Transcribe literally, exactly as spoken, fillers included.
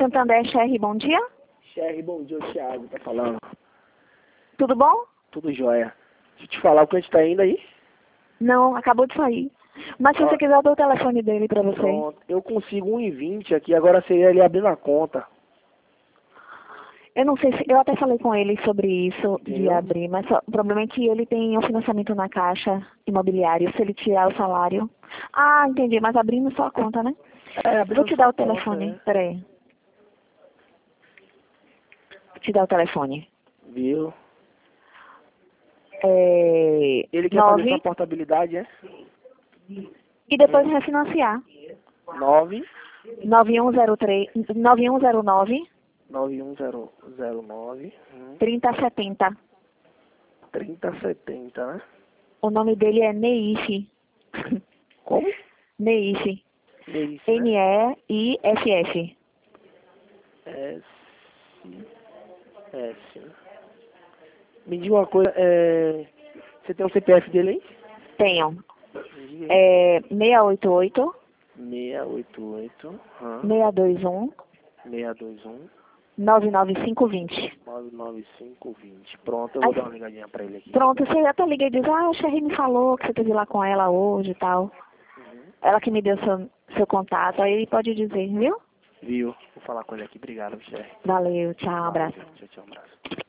Santander, Sherry, bom dia. Sherry, bom dia, o Thiago tá falando. Tudo bom? Tudo jóia. Deixa eu te falar o que a gente tá indo aí. Não, acabou de sair. Mas se Ó, você quiser, eu dou o telefone dele pra você. Pronto, eu consigo um e vinte aqui, agora seria ele abrindo a conta. Eu não sei se... Eu até falei com ele sobre isso, de Entendeu? abrir, mas só, o problema é que ele tem um financiamento na Caixa Imobiliário, se ele tirar o salário... Ah, entendi, mas abrindo só a conta, né? É, abrindo Vou te dar sua o conta, telefone, né? peraí. Vou te dar o telefone. Viu? É... Ele quer fazer essa nove portabilidade, é? e depois refinanciar. nove nove um zero três... nove um zero nove... nove um zero zero nove trinta setenta. trinta setenta, né? O nome dele é Neif. Como? Neif. É isso, N né? E I F F. S, S, né? Me diga uma coisa, é... você tem o C P F dele aí? Tenho. Me diga aí. É seis oito oito, seis oito oito, aham, seis dois um, seis dois um, nove nove cinco dois zero. nove nove cinco dois zero. Pronto, eu Aí, vou dar uma ligadinha pra ele aqui. pronto, você até liga e diz, ah, a Sherry me falou que você esteve lá com ela hoje e tal. Uhum. Ela que me deu seu, seu contato, aí ele pode dizer, viu? Viu? Vou falar com ele aqui. Obrigado, chefe. Valeu, tchau, um abraço. Tchau, tchau, um abraço.